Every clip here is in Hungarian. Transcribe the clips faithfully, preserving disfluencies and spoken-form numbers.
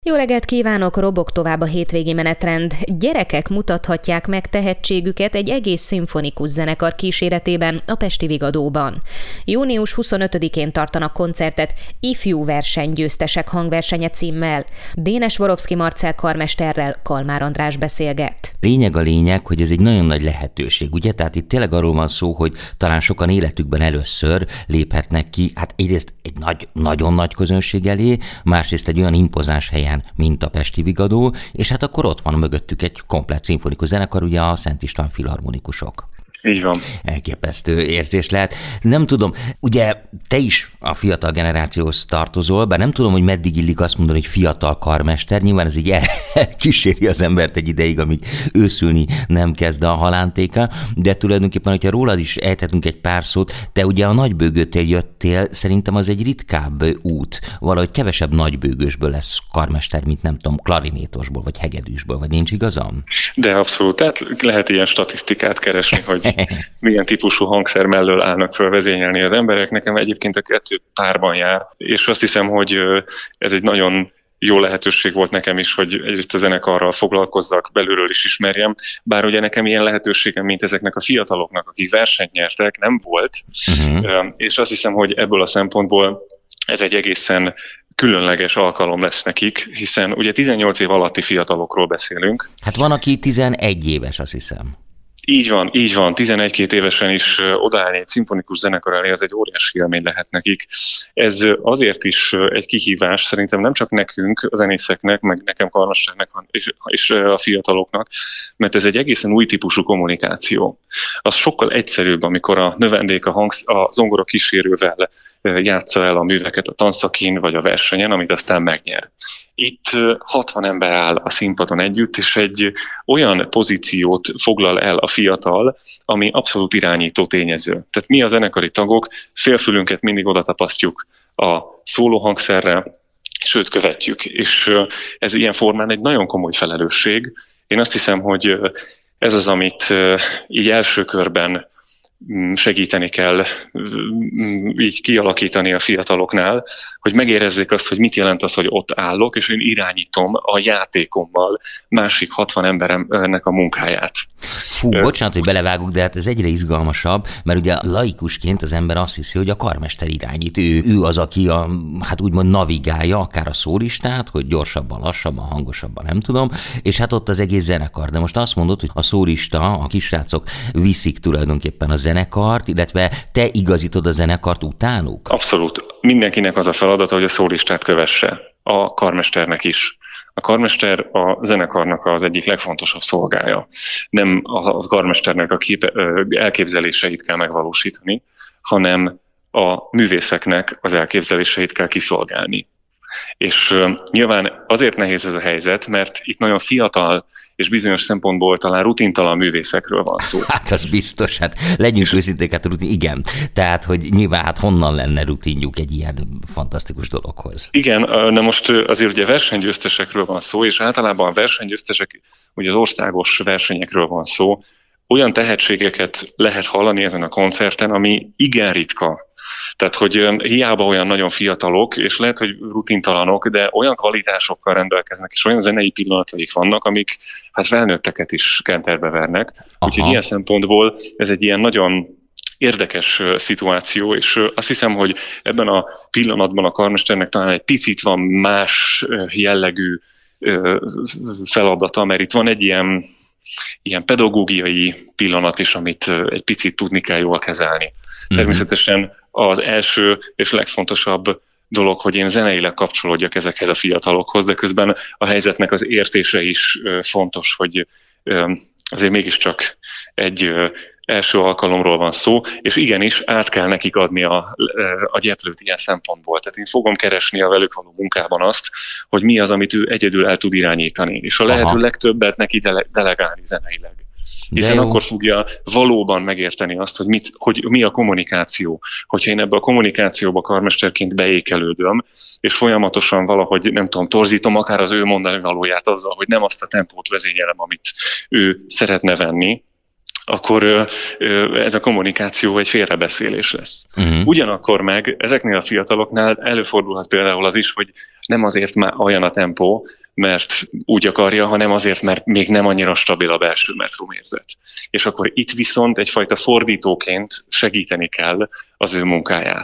Jó reggelt kívánok, robog tovább a hétvégi menetrend. Gyerekek mutathatják meg tehetségüket egy egész szimfonikus zenekar kíséretében a pesti Vigadóban. június huszonötödikén tartanak koncertet Ifjú versenygyőztesek hangversenye címmel. Dénes Vorovszky Marcell karmesterrel Kalmár András beszélget. Lényeg a lényeg, hogy ez egy nagyon nagy lehetőség, ugye? Tehát itt tényleg arról van szó, hogy talán sokan életükben először léphetnek ki, hát egyrészt egy nagy, nagyon nagy közönség elé, másrészt egy olyan impozáns helyen, mint a pesti Vigadó, és hát akkor ott van mögöttük egy komplett szimfonikus zenekar, ugye a Szent István Filharmonikusok. Így van. Elképesztő érzés lehet. Nem tudom, ugye te is a fiatal generációhoz tartozol, bár nem tudom, hogy meddig illik azt mondani, hogy fiatal karmester, nyilván ez így elkíséri az embert egy ideig, amíg őszülni nem kezd a halántéka, de tulajdonképpen, hogyha rólad is ejthetünk egy pár szót, te ugye a nagybőgőtől jöttél, szerintem az egy ritkább út, valahogy kevesebb nagybőgősből lesz karmester, mint nem tudom, klarinétosból, vagy hegedűsből, vagy nincs igazam? De abszolút, tehát lehet ilyen statisztikát keresni, hogy milyen típusú hangszer mellől állnak föl vezényelni az emberek. Nekem egyébként a kettő párban jár, és azt hiszem, hogy ez egy nagyon jó lehetőség volt nekem is, hogy egyrészt a zenekarral foglalkozzak, belülről is ismerjem, bár ugye nekem ilyen lehetőségem, mint ezeknek a fiataloknak, akik versenyt nyertek, nem volt, uh-huh. és azt hiszem, hogy ebből a szempontból ez egy egészen különleges alkalom lesz nekik, hiszen ugye tizennyolc év alatti fiatalokról beszélünk. Hát van, aki tizenegy éves, azt hiszem. Így van, így van. tizenegy-két évesen is odaállni egy szimfonikus zenekar elé, az egy óriási élmény lehet nekik. Ez azért is egy kihívás, szerintem nem csak nekünk, a zenészeknek, meg nekem karmesternek és, és a fiataloknak, mert ez egy egészen új típusú kommunikáció. Az sokkal egyszerűbb, amikor a növendék a, hangsz, a zongora kísérővel játsza el a műveket a tanszakin vagy a versenyen, amit aztán megnyer. Itt hatvan ember áll a színpadon együtt, és egy olyan pozíciót foglal el a fiatal, ami abszolút irányító tényező. Tehát mi a zenekari tagok félfülünket mindig oda tapasztjuk a szólóhangszerre, sőt követjük, és ez ilyen formán egy nagyon komoly felelősség. Én azt hiszem, hogy ez az, amit így első körben segíteni kell így kialakítani a fiataloknál, hogy megérezzék azt, hogy mit jelent az, hogy ott állok, és én irányítom a játékommal másik hatvan embernek a munkáját. Fú, bocsánat, hogy belevágok, de hát ez egyre izgalmasabb, mert ugye laikusként az ember azt hiszi, hogy a karmester irányít. Ő, ő az, aki a, hát úgymond navigálja akár a szólistát, hogy gyorsabban, lassabban, hangosabban, nem tudom, és hát ott az egész zenekar. De most azt mondod, hogy a szólista, a kisrácok viszik tulajdonképpen a zenekart, illetve te igazítod a zenekart utánuk? Abszolút. Mindenkinek az a feladata, hogy a szólistát kövesse. A karmesternek is. A karmester a zenekarnak az egyik legfontosabb szolgája. Nem a karmesternek a képe, elképzeléseit kell megvalósítani, hanem a művészeknek az elképzeléseit kell kiszolgálni. És uh, nyilván azért nehéz ez a helyzet, mert itt nagyon fiatal és bizonyos szempontból talán rutintalan művészekről van szó. Hát az biztos, hát legyünk őszinték, hát rutin, igen. Tehát, hogy nyilván hát honnan lenne rutinjuk egy ilyen fantasztikus dologhoz. Igen, na most azért ugye versenygyőztesekről van szó, és általában a versenygyőztesek, ugye az országos versenyekről van szó, olyan tehetségeket lehet hallani ezen a koncerten, ami igen ritka. Tehát, hogy hiába olyan nagyon fiatalok, és lehet, hogy rutintalanok, de olyan kvalitásokkal rendelkeznek, és olyan zenei pillanataik vannak, amik hát felnőtteket is kenterbe vernek. Aha. Úgyhogy ilyen szempontból ez egy ilyen nagyon érdekes szituáció, és azt hiszem, hogy ebben a pillanatban a karmesternek talán egy picit van más jellegű feladata, mert itt van egy ilyen ilyen pedagógiai pillanat is, amit egy picit tudni kell jól kezelni. Mm-hmm. Természetesen az első és legfontosabb dolog, hogy én zeneileg kapcsolódjak ezekhez a fiatalokhoz, de közben a helyzetnek az értése is fontos, hogy azért mégiscsak egy első alkalomról van szó, és igenis át kell nekik adni a, a gyeplőt ilyen szempontból. Tehát én fogom keresni a velük való munkában azt, hogy mi az, amit ő egyedül el tud irányítani, és a lehető Aha. legtöbbet neki dele- delegálni zeneileg. Hiszen akkor fogja valóban megérteni azt, hogy, mit, hogy mi a kommunikáció. Hogyha én ebbe a kommunikációba karmesterként beékelődöm, és folyamatosan valahogy, nem tudom, torzítom akár az ő mondani valóját azzal, hogy nem azt a tempót vezényelem, amit ő szeretne venni, akkor ez a kommunikáció egy félrebeszélés lesz. Uh-huh. Ugyanakkor meg ezeknél a fiataloknál előfordulhat például az is, hogy nem azért már olyan a tempó, mert úgy akarja, hanem azért, mert még nem annyira stabil a belső metrumérzet. És akkor itt viszont egyfajta fordítóként segíteni kell az ő munkáját.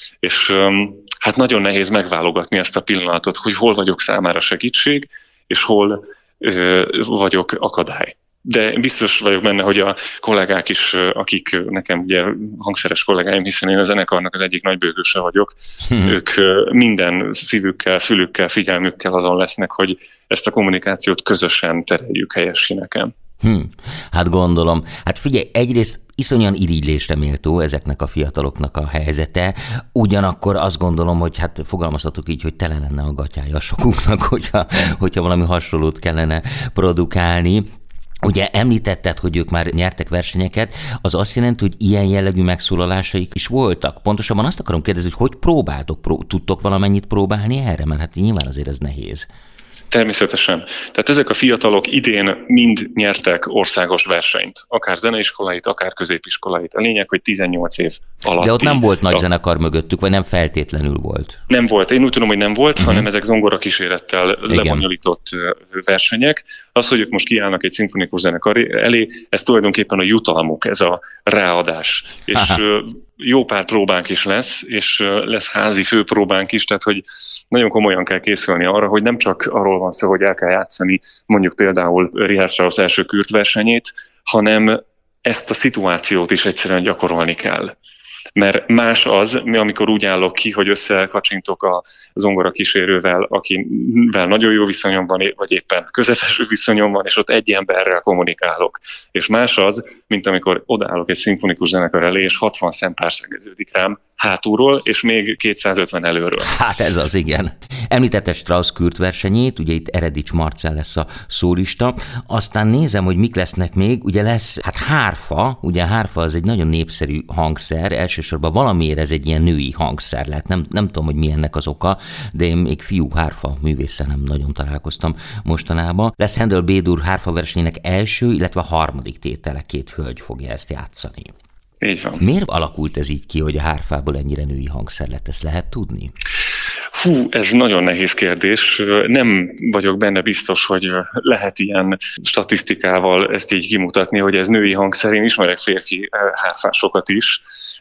És hát nagyon nehéz megválogatni ezt a pillanatot, hogy hol vagyok számára segítség, és hol ö, vagyok akadály. De biztos vagyok benne, hogy a kollégák is, akik nekem ugye hangszeres kollégáim, hiszen én a zenekarnak az egyik nagybőgőse vagyok, hmm. ők minden szívükkel, fülükkel, figyelmükkel azon lesznek, hogy ezt a kommunikációt közösen tereljük helyes síneken. Hmm. Hát gondolom. Hát figyelj, egyrészt iszonyan irigylésre méltó ezeknek a fiataloknak a helyzete, ugyanakkor azt gondolom, hogy hát fogalmazhatok így, hogy tele lenne a gatyája sokunknak, hogyha, hogyha valami hasonlót kellene produkálni. Ugye említetted, hogy ők már nyertek versenyeket, az azt jelenti, hogy ilyen jellegű megszólalásaik is voltak. Pontosabban azt akarom kérdezni, hogy hogy próbáltok, pró- tudtok valamennyit próbálni erre? Mert hát nyilván azért ez nehéz. Természetesen. Tehát ezek a fiatalok idén mind nyertek országos versenyt. Akár zeneiskolait, akár középiskolait. A lényeg, hogy tizennyolc év alatt. De ott nem volt nagy a... zenekar mögöttük, vagy nem feltétlenül volt? Nem volt. Én úgy tudom, hogy nem volt, uh-huh. hanem ezek zongora kísérettel lebonyolított versenyek. Az, hogy ők most kiállnak egy szimfonikus zenekar elé, ez tulajdonképpen a jutalmuk, ez a ráadás. És Aha. jó pár próbánk is lesz, és lesz házi főpróbánk is, tehát hogy nagyon komolyan kell készülni arra, hogy nem csak arról van szó, hogy el kell játszani mondjuk például Richard Strauss első Kürt versenyét, hanem ezt a szituációt is egyszerűen gyakorolni kell. Mert más az, amikor úgy állok ki, hogy összekacsintok a zongora kísérővel, akivel nagyon jó viszonyom van, vagy éppen közepes viszonyom van, és ott egy emberrel kommunikálok. És más az, mint amikor odaállok egy szimfonikus zenekar elé, és hatvan szempár szegeződik rám hátulról, és még kétszázötven előről. Hát ez az, igen. Említette Strauss Kürt versenyét, ugye itt Eredics Marcell lesz a szólista, aztán nézem, hogy mik lesznek még, ugye lesz, hát hárfa, ugye a hárfa az egy nagyon népszerű hangszer, elsősorban valamiért ez egy ilyen női hangszer lett, nem, nem tudom, hogy mi ennek az oka, de én még fiú hárfa művésszel nem nagyon találkoztam mostanában. Lesz Handel B-dur hárfa versenyének első, illetve a harmadik tétele, két hölgy fogja ezt játszani. Így van. Miért alakult ez így ki, hogy a hárfából ennyire női hangszer lett? Ezt lehet tudni? Hú, ez nagyon nehéz kérdés. Nem vagyok benne biztos, hogy lehet ilyen statisztikával ezt így kimutatni, hogy ez női hangszer. Én ismerek férfi hárfásokat is.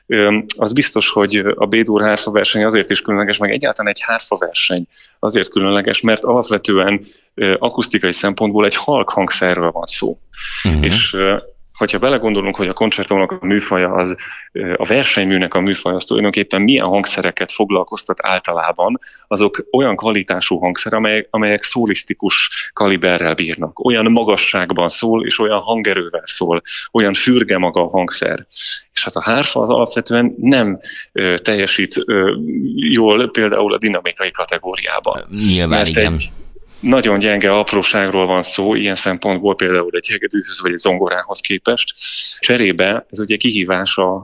Az biztos, hogy a B-dur hárfa verseny azért is különleges, meg egyáltalán egy hárfa verseny azért különleges, mert alapvetően akusztikai szempontból egy halk hangszerről van szó. Uh-huh. És hogyha belegondolunk, hogy a koncertónak a műfaja az, a versenyműnek a műfaja az tulajdonképpen milyen hangszereket foglalkoztat általában, azok olyan kvalitású hangszerek, amelyek, amelyek szólisztikus kaliberrel bírnak. Olyan magasságban szól, és olyan hangerővel szól, olyan fürge maga a hangszer. És hát a hárfa az alapvetően nem ö, teljesít ö, jól például a dinamikai kategóriában. Nyilván igen. Egy, nagyon gyenge apróságról van szó, ilyen szempontból például egy hegedűhöz vagy egy zongorához képest. Cserébe ez ugye kihívás a,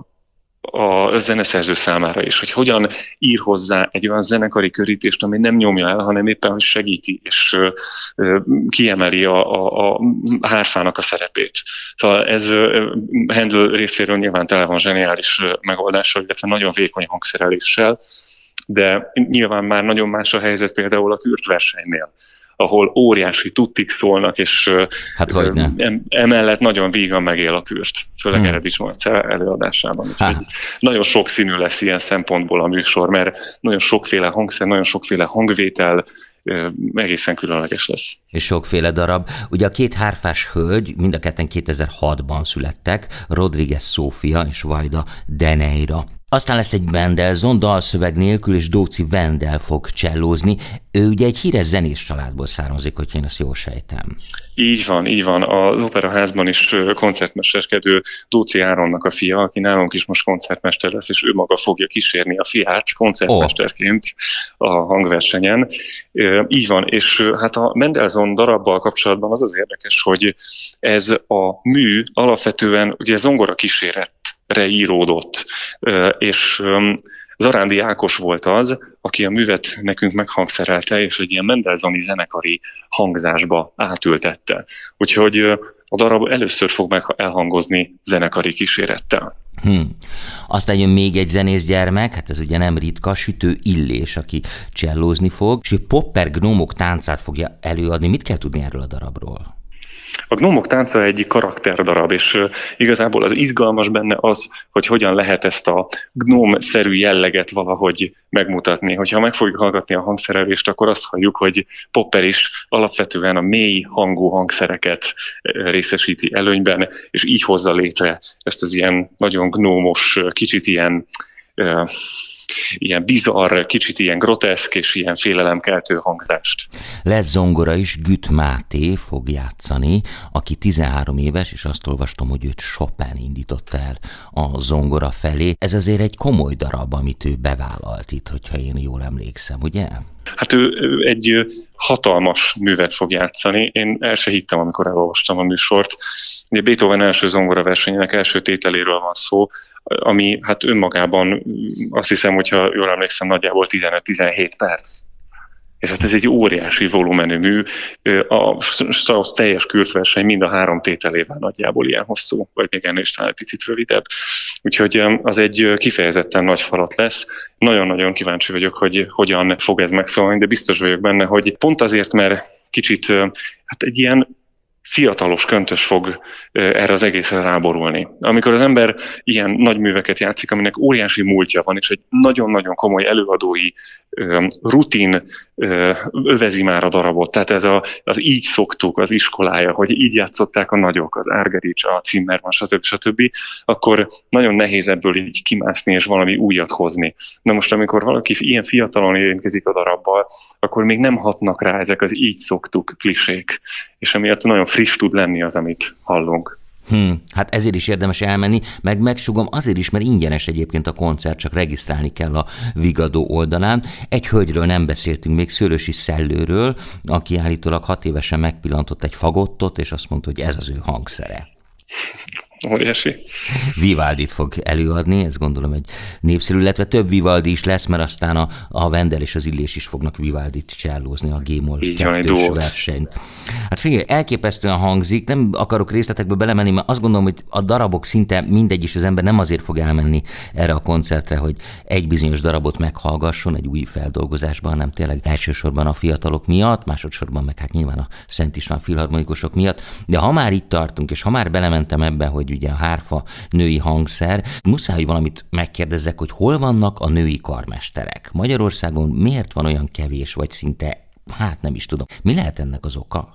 a zeneszerző számára is, hogy hogyan ír hozzá egy olyan zenekari körítést, ami nem nyomja el, hanem éppen hogy segíti, és ö, ö, kiemeli a, a, a hárfának a szerepét. Szóval ez ö, Handel részéről nyilván tele van zseniális megoldással, illetve nagyon vékony hangszereléssel, de nyilván már nagyon más a helyzet például a Kürt versenynél, ahol óriási tuttik szólnak, és hát em, emellett nagyon vígan megél a Kürt, főleg hmm. Eredics Marcell előadásában. Hát. Nagyon sokszínű lesz ilyen szempontból a műsor, mert nagyon sokféle hangszer, nagyon sokféle hangvétel, egészen különleges lesz. És sokféle darab. Ugye a két hárfás hölgy mind a ketten kétezer-hatban születtek, Rodriguez Szófia és Vajda Deneira. Aztán lesz egy Mendelssohn dalszöveg nélkül, és Dóczy Vendel fog csellózni. Ő ugye egy híres zenés családból származik, hogy én azt jól sejtem. Így van, így van. Az Operaházban is koncertmesterskedő Dóczy Áronnak a fia, aki nálunk is most koncertmester lesz, és ő maga fogja kísérni a fiát koncertmesterként oh. a hangversenyen. Így van, és hát a Mendelssohn darabbal kapcsolatban az az érdekes, hogy ez a mű alapvetően ugye zongora kíséret íródott, és Zarándi Ákos volt az, aki a művet nekünk meghangszerelte, és egy ilyen Mendelssohni zenekari hangzásba átültette. Úgyhogy a darab először fog meg elhangozni zenekari kísérettel. Hmm. Aztán jön még egy zenészgyermek, hát ez ugye nem ritka, Sütő Illés, aki csellózni fog, és Popper gnómok táncát fogja előadni. Mit kell tudni erről a darabról? A Gnómok tánca egy karakterdarab, és igazából az izgalmas benne az, hogy hogyan lehet ezt a gnóm-szerű jelleget valahogy megmutatni. Hogyha meg fogjuk hallgatni a hangszerelést, akkor azt halljuk, hogy Popper is alapvetően a mély hangú hangszereket részesíti előnyben, és így hozza létre ezt az ilyen nagyon gnómos, kicsit ilyen... ilyen bizarr, kicsit ilyen groteszk és ilyen félelemkeltő hangzást. Lesz zongora is, Güt Máté fog játszani, aki tizenhárom éves, és azt olvastam, hogy őt Chopin indította el a zongora felé. Ez azért egy komoly darab, amit ő bevállalt itt, hogyha én jól emlékszem, ugye? Hát ő, ő egy hatalmas művet fog játszani. Én el se hittem, amikor elolvastam a műsort. Ugye Beethoven első zongora versenyének első tételéről van szó, ami hát önmagában azt hiszem, hogyha jól emlékszem, nagyjából tizenöt-tizenhét perc. És hát ez egy óriási volumenű mű. A Strauss teljes kürtverseny mind a három tételével nagyjából ilyen hosszú, vagy még ennél is talán egy picit rövidebb. Úgyhogy az egy kifejezetten nagy falat lesz. Nagyon-nagyon kíváncsi vagyok, hogy hogyan fog ez megszólalni, de biztos vagyok benne, hogy pont azért, mert kicsit hát egy ilyen fiatalos köntös fog erre az egészre ráborulni. Amikor az ember ilyen nagy műveket játszik, aminek óriási múltja van, és egy nagyon-nagyon komoly előadói rutin övezi már a darabot, tehát ez a, az így szoktuk, az iskolája, hogy így játszották a nagyok, az Argerich, a Zimmermann, stb. stb., akkor nagyon nehéz ebből így kimászni és valami újat hozni. Na most, amikor valaki ilyen fiatalon érintkezik a darabbal, akkor még nem hatnak rá ezek az így szoktuk klisék, és emiatt nagyon friss tud lenni az, amit hallunk. Hmm, hát ezért is érdemes elmenni, meg megsugom azért is, mert ingyenes egyébként a koncert, csak regisztrálni kell a Vigadó oldalán. Egy hölgyről nem beszéltünk még, Szőlősi Szellőről, aki állítólag hat évesen megpillantott egy fagottot, és azt mondta, hogy ez az ő hangszere. Óriási. Vivaldit fog előadni, ez gondolom egy népszerű, illetve több Vivaldi is lesz, mert aztán a, a Vendel és az Illés is fognak Vivaldit csellózni a G-moll kettős versenyt. Hát figyelj, elképesztően hangzik, nem akarok részletekbe belemenni, mert azt gondolom, hogy a darabok szinte mindegy is, az ember nem azért fog elmenni erre a koncertre, hogy egy bizonyos darabot meghallgasson egy új feldolgozásban, hanem tényleg elsősorban a fiatalok miatt, másodszorban meg hát nyilván a Szent István filharmonikusok miatt, de ha már itt tartunk, és ha már belementem ebbe, hogy ugye a hárfa női hangszer, muszáj, hogy valamit megkérdezzek, hogy hol vannak a női karmesterek? Magyarországon miért van olyan kevés, vagy szinte, hát nem is tudom. Mi lehet ennek az oka?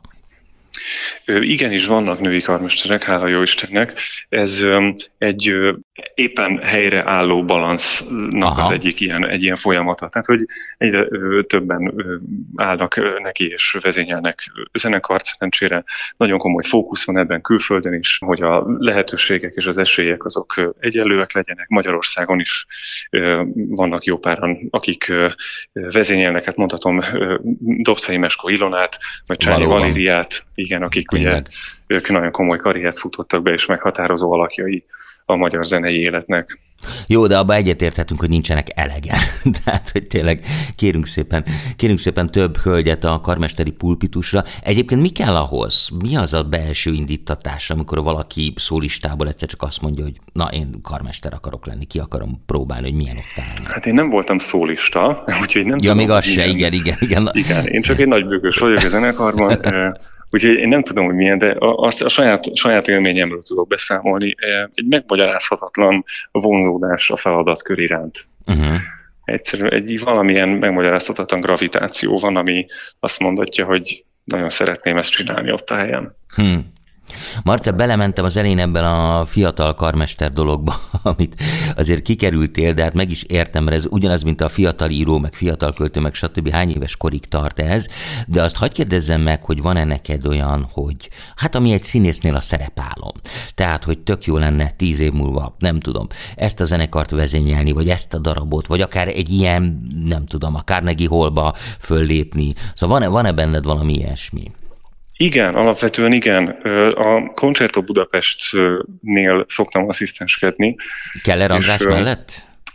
Igenis vannak női karmesterek, hála jó Istennek. Ez egy éppen helyreálló balansznak Aha. az egyik ilyen, egy ilyen folyamata. Tehát, hogy egyre többen állnak neki és vezényelnek zenekart, szerencsére nagyon komoly fókusz van ebben külföldön is, hogy a lehetőségek és az esélyek azok egyenlőek legyenek. Magyarországon is vannak jó páran, akik vezényelnek, hát mondhatom Dobszai Meskó Ilonát, vagy Csányi Valériát, igen, akik Tényleg. ugye ők nagyon komoly karriert futottak be, és meghatározó alakjai a magyar zenei életnek. Jó, de abban egyetérthetünk, hogy nincsenek elegen. Tehát, hogy tényleg kérünk szépen, kérünk szépen több hölgyet a karmesteri pulpitusra. Egyébként mi kell ahhoz? Mi az a belső indítatás, amikor valaki szólistából egyszer csak azt mondja, hogy na, én karmester akarok lenni, ki akarom próbálni, hogy milyen ott állni? Hát én nem voltam szólista, úgyhogy nem ja, tudom. Ja, még az se, igen, igen, igen. Igen, én csak egy nagy bőgős vagyok a zenekarban, úgyhogy én nem tudom, hogy milyen, de a, a, a saját, saját élményemről tudok beszámolni. Egy megmagyarázhatatlan vonzódás a feladatkör iránt. Uh-huh. Egyszerűen egy valamilyen megmagyarázhatatlan gravitáció van, ami azt mondatja, hogy nagyon szeretném ezt csinálni ott a helyen. Hmm. Marca, belementem az elején ebben a fiatal karmester dologba, amit azért kikerültél, de hát meg is értem, mert ez ugyanaz, mint a fiatal író, meg fiatal költő, meg stb. Hány éves korig tart ez, de azt hadd kérdezzem meg, hogy van-e neked olyan, hogy hát ami egy színésznél a szerepálom. Tehát, hogy tök jó lenne tíz év múlva, nem tudom, ezt a zenekart vezényelni, vagy ezt a darabot, vagy akár egy ilyen, nem tudom, a Carnegie Hallba föllépni. Szóval van-e, van-e benned valami ilyesmi? Igen, alapvetően igen. A Concerto Budapestnél szoktam asszisztenskedni. Keller András mellett?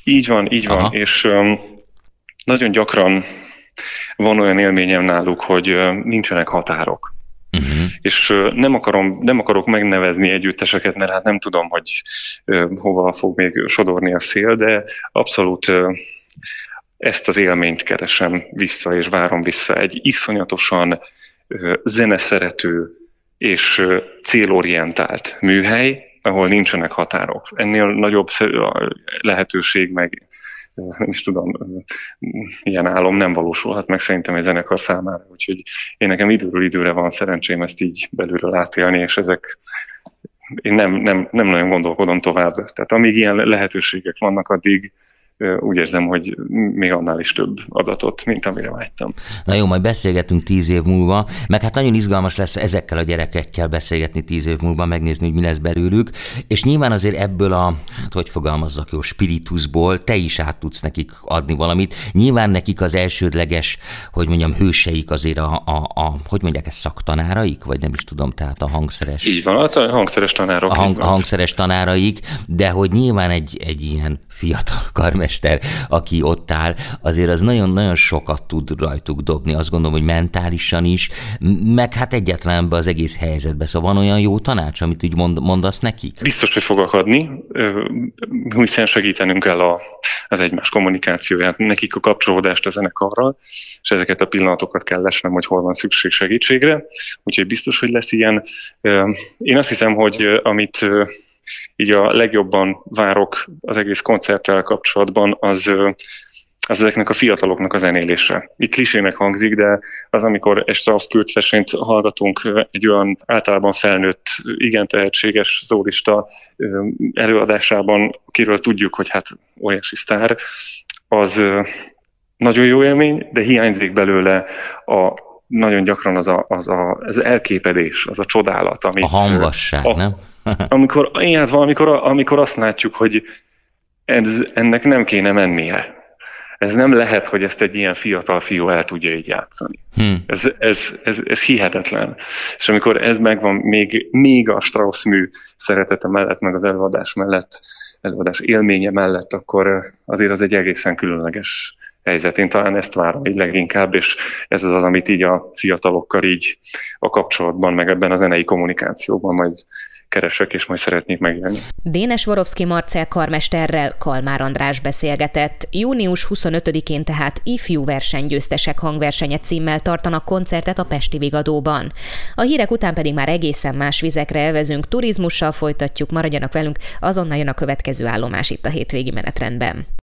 Így van, így van, Aha. és um, nagyon gyakran van olyan élményem náluk, hogy uh, nincsenek határok. Uh-huh. És uh, nem, akarom, nem akarok megnevezni együtteseket, mert hát nem tudom, hogy uh, hova fog még sodorni a szél, de abszolút uh, ezt az élményt keresem vissza, és várom vissza. Egy iszonyatosan uh, zeneszerető és uh, célorientált műhely, ahol nincsenek határok. Ennél nagyobb lehetőség, meg nem is tudom, ilyen álom nem valósulhat meg szerintem egy zenekar számára. Úgyhogy én nekem időről időre van szerencsém ezt így belülről átélni, és ezek én nem, nem, nem nagyon gondolkodom tovább. Tehát amíg ilyen lehetőségek vannak, addig úgy érzem, hogy még annál is több adatot, mint amire vágytam. Na jó, majd beszélgetünk tíz év múlva, meg hát nagyon izgalmas lesz ezekkel a gyerekekkel beszélgetni tíz év múlva, megnézni, hogy mi lesz belőlük, és nyilván azért ebből a, hát hogy fogalmazzak jó, spiritusból te is át tudsz nekik adni valamit. Nyilván nekik az elsődleges, hogy mondjam, hőseik azért a, a, a hogy mondják ezt, szaktanáraik, vagy nem is tudom, tehát a hangszeres... Így van, a hangszeres tanárok. A, hang, a hangszeres tanáraik, de hogy nyilván egy, egy ilyen fiatal karmester, aki ott áll, azért az nagyon-nagyon sokat tud rajtuk dobni, azt gondolom, hogy mentálisan is, meg hát egyáltalán be az egész helyzetbe. Szóval van olyan jó tanács, amit úgy mond, mondasz nekik? Biztos, hogy fogok adni, hiszen segítenünk kell a, az egymás kommunikációját, nekik a kapcsolódást a zenekarral, és ezeket a pillanatokat kell lesnem, hogy hol van szükség segítségre, úgyhogy biztos, hogy lesz ilyen. Én azt hiszem, hogy amit így a legjobban várok az egész koncerttel kapcsolatban, az, az ezeknek a fiataloknak a zenélése. Itt klisének hangzik, de az, amikor egy Strauss versenyt hallgatunk egy olyan általában felnőtt, igen tehetséges zólista előadásában, akiről tudjuk, hogy hát óriási sztár, az nagyon jó élmény, de hiányzik belőle a nagyon gyakran az a, az, a, az elképedés, az a csodálat, amit... A hamvasság, a, nem? amikor, igen, amikor, amikor azt látjuk, hogy ez, ennek nem kéne mennie. Ez nem lehet, hogy ezt egy ilyen fiatal fiú el tudja így játszani. Hmm. Ez, ez, ez, ez hihetetlen. És amikor ez megvan még, még a Strauss mű szeretete mellett, meg az előadás mellett, előadás élménye mellett, akkor azért az egy egészen különleges helyzet. Én talán ezt várom így leginkább, és ez az az, amit így a fiatalokkal így a kapcsolatban, meg ebben a zenei kommunikációban majd keresek, és majd szeretnék megélni. Dénes Vorovszky Marcell karmesterrel Kalmár András beszélgetett. június huszonötödikén tehát ifjú versenygyőztesek hangversenye címmel tartanak koncertet a Pesti Vigadóban. A hírek után pedig már egészen más vizekre elvezünk, turizmussal folytatjuk, maradjanak velünk, azonnal jön a következő állomás itt a hétvégi menetrendben.